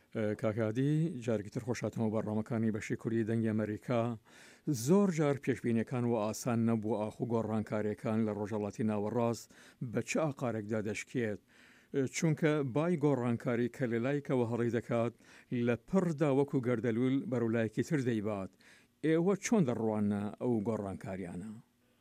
کاکادی جارگیتر خۆشاتەوە بەڕامەکانی بەشی کوردی دەنگی ئەمریکا زۆر جار پێشبینیەکان و ئاسان نەبوو ئاخ و گۆڕانکاریەکان لە ڕۆژهەڵاتی ناوەڕاست بە چه ئاقارێکدا دەشکێت چونکە بای گۆڕانکاری کە لەلایکەوە هەڵی دەکات لە پڕدا وەکو گەردەلوول بەرەولایەکی تر دەیبات ئێوە چۆن دەڕوانە ئەو گۆڕانکاریانە؟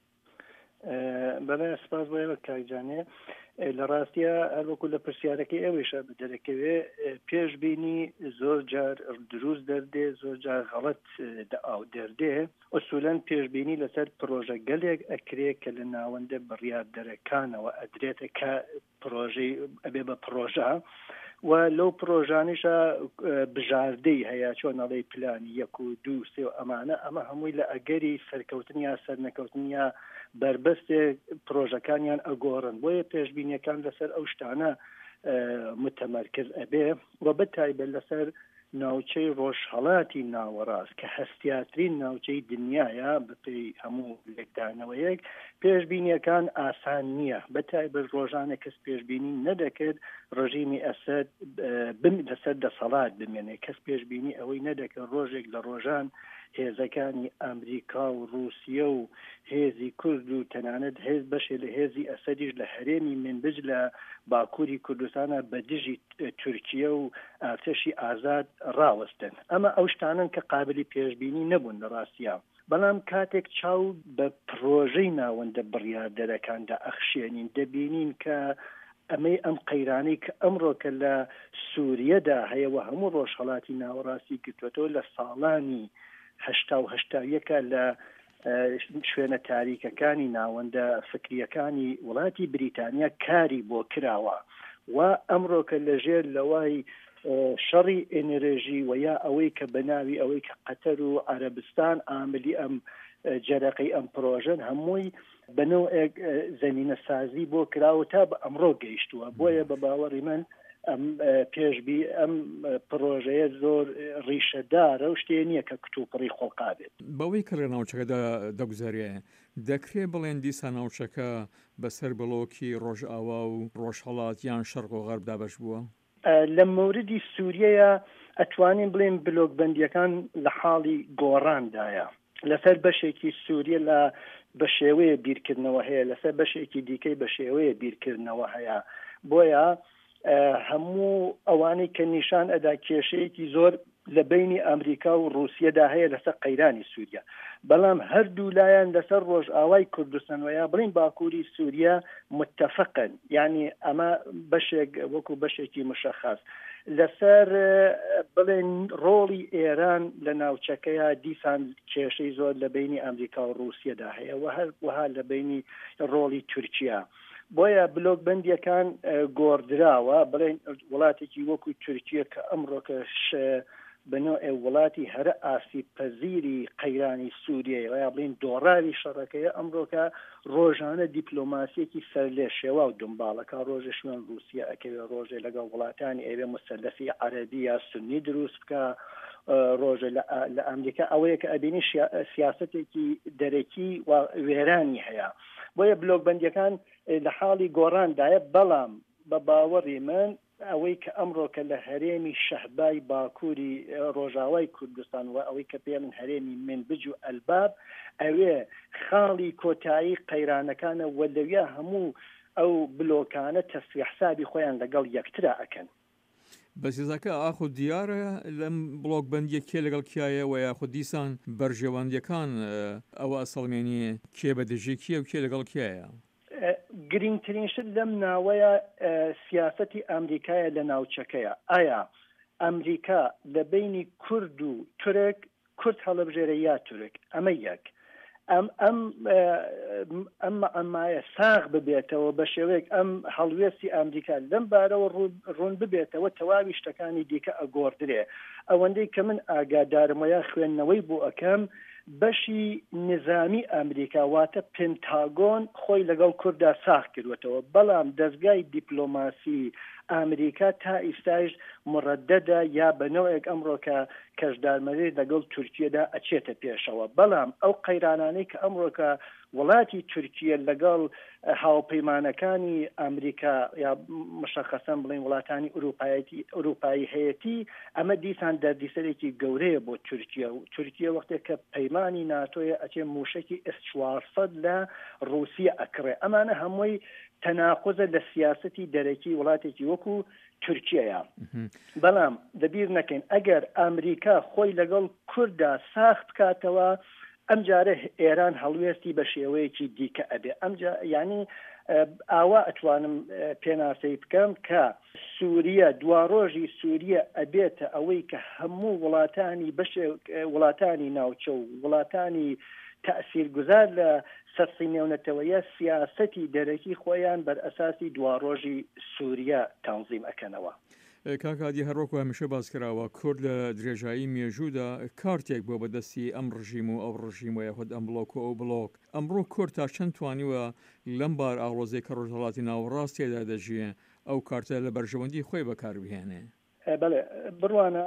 بەڵێ سپاس بۆ ئێوە کاکجانێ لە ڕاستیە هەروەکو لە پرسیارەکەی ئێوەیشە دەرەکەوێ پێشبینی زۆر جار دروست دەردێ زۆر جار غەڵەت دەردێ ئوسوولەن پێشبینی لەسەر پرۆژە گەلێک ئەکرێ کە لە ناوەندە بڕیاردەرەکانەوە ئەدرێتە کە پرۆژەی ئەبێ بە پرۆژە و لەو پرۆژانیشە بژاردەی هەیە چۆن نەڵێ پلانی 1 و 2 3 و ئەمە هەمووی لە ئەگەری سەرکەوتن یا سەرنەکەوتن یا بربەستێک پرۆژەکانیان ئەگۆڕن بۆیە پێشبینیەکان لەسەر ئەو شتانە متەمەرکز ئەبێ و بەتایبەت لەسەر ناوچەی ڕۆژهەڵاتی ناوەڕاست کە هەستیاترین ناوچەی دنیاە بەپێی هەموو لێکدانەوەیەک پێشبینیەکان ئاسان نییە بەتایبەت ڕۆژانە کەس پێشبینی نەدەکرد ڕژیمی ئەسەد لەسەر دەسەڵات بمێنێ کەس پێشبینی ئەوەی نەدەکرد ڕۆژێک لە ڕۆژان هێزەکانی ئەمریکا و رووسیە و هێزی کورد و تەنانەت هێز بەشێ لە هێزی ئەسەدیش لە هەرێمی منبج لە باکووری کوردستانە بە دژی تورکیە و ئارتشی ئازاد ڕاوەستن ئەمە ئەو شتانن کە قابلی پێشبینی نەبوون لە ڕاستیە بەڵام کاتێک چاو بە پرۆژەی ناوەندە بڕیاردەرەکاندا ئەخشێنین دەبینین کە ئەمەی ئەم قەیرانەی کە ئەمڕۆکە لە سووریەدا هەیەوە هەموو ڕۆژهەڵاتی ناوەڕاستی گرتوێتەوە لە ساڵانی 1970 لە شوێنە تاریکەکانی ناوەندە فکریەکانی وڵاتی بریتانیا کاری بۆ کراوە و ئەمڕۆکە لەژێر لەوای شەڕی ئێنەرژی و یا ئەوەی کە بەناوی ئەوەی کە قەتەر و عەرەبستان ئاملی ئەم جەرەقەی ئەم پرۆژەن هەمووی بەنەوەیەک زەمینە سازی بۆ کراوە تا بە ئەمڕۆ گەیشتووە بۆیە بە باوەڕی من ئەم پێشبی ئەم پرۆژەیە زۆر ڕیشەدارە و شتێ نییە کە کتوپڕی خۆقابێت بەوەی کە لە ناوچەکەدا دەگوزارێ دەکرێت بڵێن دیسان ناوچەکە بەسەر بڵۆکی ڕۆژئاوا و ڕۆژهەڵات یان شەرق و غەرب دابەش بووە لە موردی سووریەیە ئەتوانین بڵێن بلۆکبەندیەکان لە حاڵی گۆڕاندایە لەسەر بەشێکی سووریە لە بە شێوەیە بیرکردنەوە هەیە لەسەر بەشێکی دیکەی بە شێوەیە بیرکردنەوە هەیە بۆیە هەموو ئەوانەی کە نیشان ئەدا کێشەیەکی زۆر لە بینی ئەمریکا و رووسیەدا هەیە لەسەر قەیرانی سووریا بەڵام هەردوو لایەن لەسەر ڕۆژئاوای کوردستانەوەیە بڵین باکووری سووریا متفقن یعنی ئەمە بەشێک وەکو بەشێکی مشخص لەسەر بڵێن ڕۆڵی ئێران لە ناوچەکەیە دیسان کێشەی زۆر لە بینی ئەمریکا و رووسیەدا هەیە وها لە بینی ڕۆڵی تورکیا بۆیە بلۆکبەندیەکان گۆڕدراوە بڵێن وڵاتێکی وەکو تورکیە کە ئەمڕۆکەش بنەوە وڵاتی هەرە ئاسیب پەزیری قەیرانی سووریە یا بڵین دۆڕاوی شەڕەکەیە ئەمڕۆکە ڕۆژانە دیپلۆماسیەکی سەر لێ شێوە و دنباڵەکە ڕۆژە شوێن رووسیا ئەکەوێ ڕۆژێ لەگەڵ وڵاتانی ئەوێ مسەلەفی عەرەبی یا سونی دروست بکە ڕۆژە لە ئەمریکا ئەوەیە کە ئەبینی سیاسەتێکی دەرەکی و وێرانی هەیە بۆیە بلۆکبەندیەکان لە حاڵی گۆڕاندایە بەڵام بە باوەڕی من ئەوەی کە ئەمڕۆکە لە هەرێمی شەهبای باکووری ڕۆژاوای کوردستان و ئەوەی کە پێڵن هەرێمی منبج و ئەلباب ئەوێ خاڵی کۆتایی قەیرانەکانە وەلەویە هەموو ئەو بلۆکانە تەسویە حسابی خۆیان لەگەڵ یەکترا ئەکەن بەسیزەکە ئاخۆ دیارە لەم بڵۆکبەندیە کێ لەگەڵ کایە و یاخود دیسان بەرژێوەندیەکان ئەوە ئەسەڵمێنی کێ بەدژی کیە و کێ لەگەڵ کایە گرنگترین شت لەم ناوەیە سیاسەتی ئەمریکایە لە ناوچەکەیە ئایا ئەمریکا لە بینی کورد و تورک کورد هەڵەبژێرە یا تورک ئەمە یەک ئەمایە ساغ ببێتەوە بە شێوەیەک ئەم هەڵوێستی ئەمریکا لەم بارەوە ڕوون ببێتەوە تەواوی شتەکانی دیکە ئەگۆڕدرێ ئەوەندەی کە من ئاگادارمەیە خوێندنەوەی بۆ ئەەکەم بەشی نظامی ئەمریکا واتە پنتاگۆن خۆی لەگەڵ کووردا ساخ کردوێتەوە بەڵام دەستگای دیپلۆماسی ئامریکا تا ئیستاش مڕەدەدە یا بەنەوەیەک ئەمڕۆ کە کەشدارمەری لەگەڵ تورکیەدا ئەچێتە پێشەوە. بەڵام ئەو قەیرانانەی کە ئەمڕۆکە وڵاتی تورکیە لەگەڵ هاوپەیمانەکانی ئەمریکا یا مشەخەسەن بڵین وڵاتانی ئوروپایی هەیەتی، ئەمە دیسان دەردیسەرێکی گەورەیە بۆ تورکیە و تورکیە وەختێک کە پەیمانی ناتۆیە ئەچێ موشکی S-400 لە رووسیا ئەکڕێ. ئەمانە هەمووی تەناقوزە لە سیاسەتی دەرەکی وڵاتێکی وەکو تورکیەیە. بەڵام دەبیر نەکەین ئەگەر ئەمریکا خۆی لەگەڵ کووردا ساخت بکاتەوە، ئەم جارە ئێران هەڵوێستی بە شێوەیەکی دیکە ئەبێ. ئەمجا ینی ئاوا ئەتوانم پێناسەی بکەم کە سووریە دواڕۆژی سووریە ئەبێتە ئەوەی کە هەموو وڵاتانی ناوچە و وڵاتانی تأثیرگوزار لە سەرسی نێونەتەوەیە سیاسەتی دەرەکی خۆیان بەر ئەساسی دواڕۆژی سووریا تەنزیم ئەکەنەوە. کاکادی هەروەکو هەمیشە باس کراوە کورد لە درێژایی مێژوودا کارتێک بۆ بەدەستی ئەم ڕژیم و ئەو ڕژیمە یاخود ئەم بڵۆک و ئەو بڵۆک. ئەمڕۆ کورد تا چەند توانیوە لەم بار ئاڵۆزەی کە ڕۆژهەڵاتی ناوەڕاست تێدا دەژیە ئەو کارتە لە بەرژەوەندی خۆی بەکاربهێنێ؟ بەڵێ بڕوانە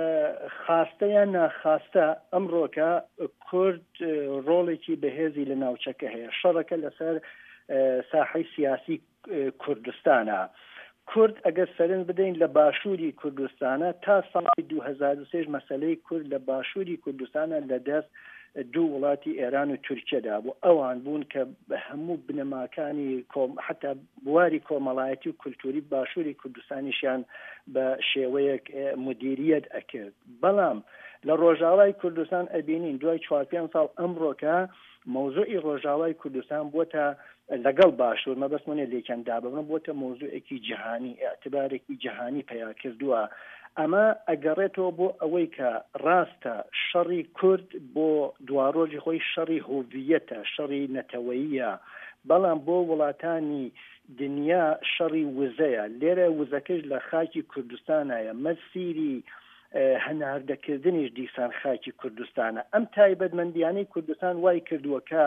خاستەیان ناخاستە ئەمڕۆکە کورد ڕۆڵێکی بەهێزی لە ناوچەکە هەیە. شەڕەکە لەسەر ساحەی سیاسی کوردستانە. کورد ئەگەر سەرنج بدەین لە باشووری کوردستانە تا ساڵی 2003 مەسەلەی کورد لە باشووری کوردستانە لەدەست دوو وڵاتی ئێران و تورکیەدا بوو. ئەوان بوون کە بە هەموو بنەماکانی حتا بواری کۆمەڵایەتی و کولتوری باشووری کوردستانیشیان بە شێوەیەک مدیریەت ئەکرد. بەڵام لە ڕۆژاوای کوردستان ئەبینین دوای 4-5 ساڵ ئەمڕۆکە مۆزوعی ڕۆژاوای کوردستان بووە لەگەڵ باشوور مەبەستمانێ لێکەندا ببن بووە مۆزوعێکی جیهانی ئەعتبارێکی جیهانی پیا کردووە. ئەمە ئەگەڕێتەوە بۆ ئەوەی کە ڕاستە شەڕی کورد بۆ دواڕۆژی خۆی شەڕی هۆڤیەتە، شەڕی نەتەوەییە، بەڵام بۆ وڵاتانی دنیا شەڕی وزەیە. لێرە وزەکەش لە خاکی کوردستانایە، مەسیری هەناردەکردنیش دیسان خاکی کوردستانە. ئەم تایبەتمەندیانەی کوردستان وای کردووە کە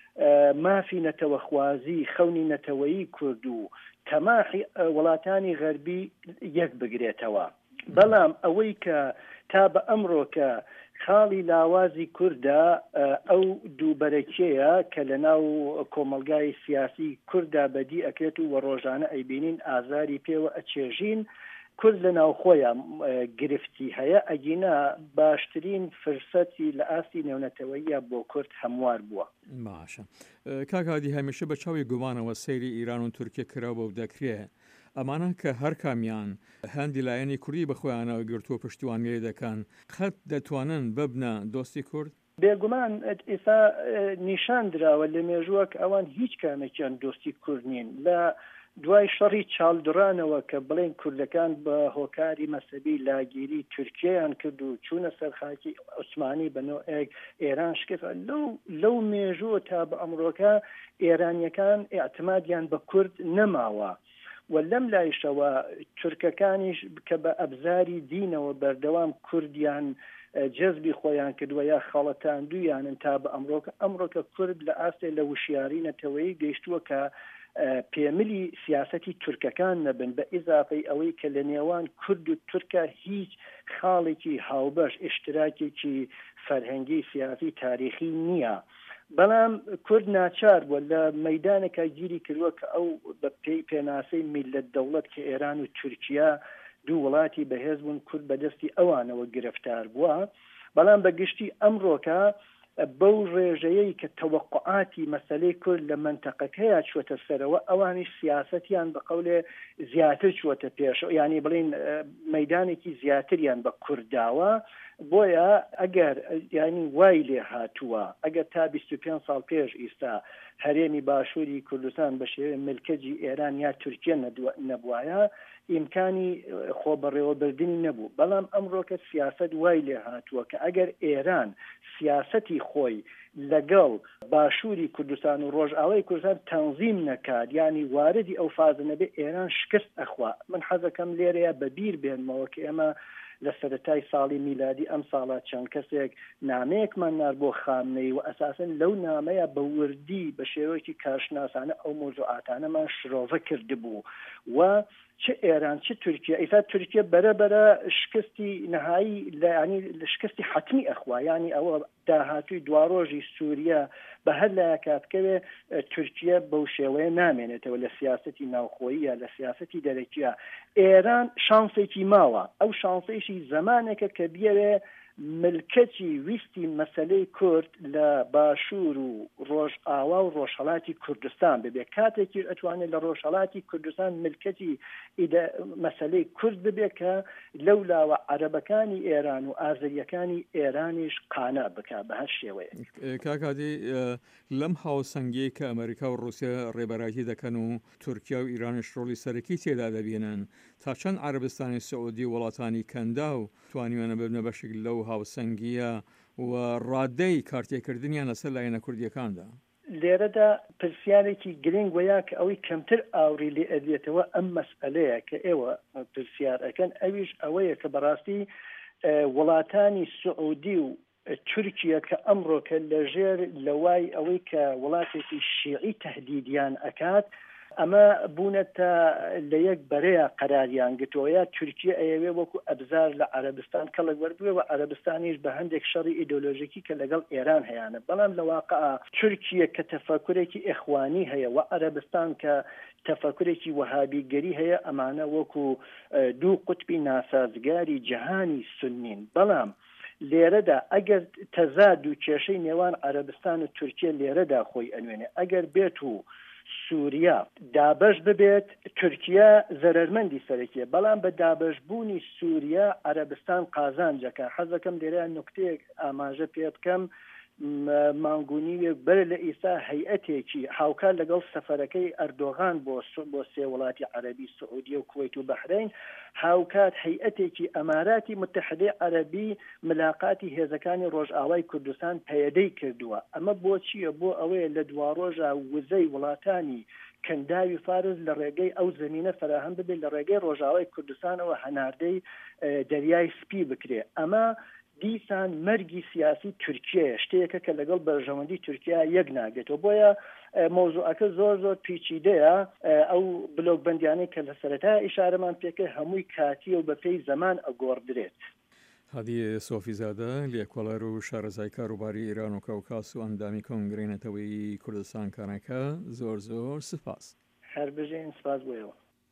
مافی نەتەوەخوازی خەونی نەتەوەیی کورد و تەماحی وڵاتانی غەربی یەک بگرێتەوە. بەڵام ئەوەی کە تا بە ئەمڕۆ کە خاڵی لاوازی کووردا ئەو دووبەرەکەیە کە لە ناو کۆمەلگای سیاسی کووردا بەدی ئەکرێت و وە ڕۆژانە ئەیبینین ئازاری پێوە ئەچێژین. کورد لە ناوخۆیان گرفتی هەیە، ئەگینا باشترین فرسەتی لە ئاستی نێونەتەوەیە بۆ کورد هەموار بووە. باشە کاکادی هەمیشە بە چاوی گومانەوە سەیری ئیران و تورکیە کراوە و دەکرێت ئەمانە کە هەر کامیان هەندی لایەنی کوردی بەخۆیانەوە گرتووە پشتیوانیێ دەکەن خەت دەتوانن ببنە دۆستی کورد؟ بێگومان ئێستا نیشان دراوە لە مێژووەک ئەوان هیچ کامێکیان دۆستی کورد نین. لە دوای شەڕی چاڵدرانەوە کە بڵێن کوردەکان بە هۆکاری مەسەبی لاگیری تورکیەیان کرد و چوونە سەر خاکی عوسمانی بەنۆعێک ئێران شکست لەو مێژووە تا بە ئەمڕۆکە ئێرانیەکان ئێعتمادیان بە کورد نەماوە. و لەم لایشەوە تورکەکانیش کە بە ئەبزاری دینەوە بەردەوام کوردیان جەزبی خۆیان کردووە یا خەڵەتاندوویانن تا بە ئەمڕۆکە کورد لە ئاستێ لە وشیاری نەتەوەیی گەیشتووە کە پێملی سیاسەتی تورکەکان نەبن بە ئیزافەی ئەوەی کە لە نێوان کورد و تورکە هیچ خاڵێکی هاوبەش ئشتراکێکی فەرهەنگی سیاسی تاریخی نییە. بەڵام کورد ناچار بووە لە مەیدانێکە گیری کردووە کە ئەو بە پێناسەی میلەت دەوڵەت کە ئێران و تورکیا دوو وڵاتی بەهێز بوون کورد بەدەستی ئەوانەوە گرفتار بووە. بەڵام بەگشتی ئەمڕۆکە بەو ڕێژەیەی کە تەوەقعاتی مەسەلەی کورد لە منتەقەکەیە چوەتە سەرەوە ئەوانیش سیاسەتیان بە قەولێ زیاتر چوەتە پێشەوە، ینی بڵین مەیدانێکی زیاتریان بە کورداوە. بۆیە ئەگەر ینی وای لێ هاتووە ئەگەر تا 25 ساڵ پێش ئیستا هەرێمی باشووری کوردستان بە شێوەیە ملکەجی ئێران یا تورکیە نەبووایە ئیمکانی خۆبەڕێوەبردننی نەبوو. بەڵام ئەمڕۆکە سیاست وای لێ هاتووە کە ئەگەر ئێران سیاسەتی خۆی لەگەڵ باشووری کوردستان و ڕۆژئاوای کوردستان تەنظیم نەکات ینی واردی ئەو فازە نەبێ ئێران شکست ئەخوا. من حەزەکەم لێرەیە بەبیر بێنمەوە کە ئێمە لە سەرەتای ساڵی میلادی ئەم ساڵا چەند کەسێک نامەیەکمان نار بۆ خامنەی و ئەساسن لەو نامەیە بە وردی بە شێوەیەکی کارشناسانە ئەو مۆزوعاتانەمان شرۆڤە کرد بوو و چه ئێران چه تورکیا ئێستا تورکیا بەرەبەرە شکستی نهایی ینی شکستی حتمی ئەخوا ینی ئەوە داهاتووی دواڕۆژی سووریا بە هەر لایە کاتکەوێ تورکیا بەو شێوەیە نامێنێتەوە لە سیاسەتی ناوخۆییە لە سیاسەتی دەرەکیە ئێران شانسێکی ماوە ئەو شانسێکی زمانێکە کە بیەوێ ملکەتی ویستی مەسەلەی کورد لە باشوور و ڕۆژئاوا و ڕۆژهەڵاتی کوردستان ببێ کاتێکی ئەتوانێت لە ڕۆژهەڵاتی کوردستان ملکەتی مەسەلەی کورد ببێ کە لەولاوە عەرەبەکانی ئێران و ئازەریەکانی ئێرانیش قانع بکات بە هەر شێوەیە. کاکادی لەم هاوسەنگی کە ئەمریکا و رووسیا ڕێبەرایەتی دەکەن و تورکیا و ئیرانش ڕۆڵی سەرەکی تێدا دەبێنن تا چەند عەرەبستانی سعودی وڵاتانی کەندا و توانیوانە ببنە بەشێک لەو هاوسەنگیە و ڕادەی کارتێکردنیان لەسەر لایەنە کوردیەکاندا. لێرەدا پرسیارێکی گرنگ وەیە کە ئەوەی کەمتر ئاوری لێ ئەدێتەوە ئەم مەسئلەیە کە ئێوە پرسیار ئەەکەن ئەویش ئەوەیە کە بەڕاستی وڵاتانی سعودی و تورکیا کە ئەمڕۆکە لەژێر لەوای ئەوەی کە وڵاتێکی شیعی تهدیدیان ئەکات ئەمە بوونەتە لە یەک بەرەیە قەراریان گرتووە تورکیا ئەیەوێ وەکو ئەبزار لە عەرەبستان کەڵک وەربوێ و عەرەبستانیش بە هەندێک شەڕی ئیدۆلۆژیکی کە لەگەڵ ئێران هەیەە بەڵام لە واقعا تورکیا کە تەفەکورێکی ئیخوانی هەیە و عەرەبستان کە تەفەکورێکی وەهابیگەری هەیە ئەمانە وەکو دوو قوتبی ناسازگاری جەهانی سنین بەڵام لێرەدا ئەگەر تەزاد و کێشەی نێوان عەرەبستان و تورکیا لێرەدا خۆی ئەنوێنێ ئەگەر بێت و سووریا دابش ببێت تورکیا زەرمەندی سەرەکیە بەڵام بە دابشبوونی سووریا عەرەبستان قازانجەکە حەزەکەم لێرە نوکتەیەک ئاماژە پێ بکەم مانگونی بەر لە ئیسا هەیئەتێکی هاوکار لەگەڵ سەفەرەکەی ئەردۆغان بۆ سێ وڵاتی عەرەبی سعودی و کوێیت و بەحرین هاوکات هەیئەتێکی ئەماراتی متحدەی عەرەبی ملاقاتی هێزەکانی ڕۆژئاوای کوردستان پەیەدەی کردووە ئەمە بۆ چییە بۆ ئەوەیە لە دواڕۆژە وزەی وڵاتانی کەنداوی فارس لە ڕێگەی ئەو زمینە فراهم ببێت لە ڕێگەی ڕۆژئاوای کوردستانەوە هەناردەی دەریای سپی بکرێ ئەمە دیسان مەرگی سیاسی تورکیە شتێکە کە لەگەڵ بەرژەوەندی تورکیا یەک ناگێتەوە بۆیە مۆزوعەکە زۆر پیچیدەیە ئەو بلۆک بەندیانەی کە لە سەرەتا ئیشارەمان پێکە هەمووی کاتی و بەپێی زەمان ئەگۆڕدرێت. هادی سۆفیزادە لێکۆڵەر و شارەزای کاروباری ئێران و کەوکاس و ئەندامی کۆنگرێنەتەوەی کوردستان کانەکە زۆر سپاس. هەر بژێن سپاس بۆیەوە.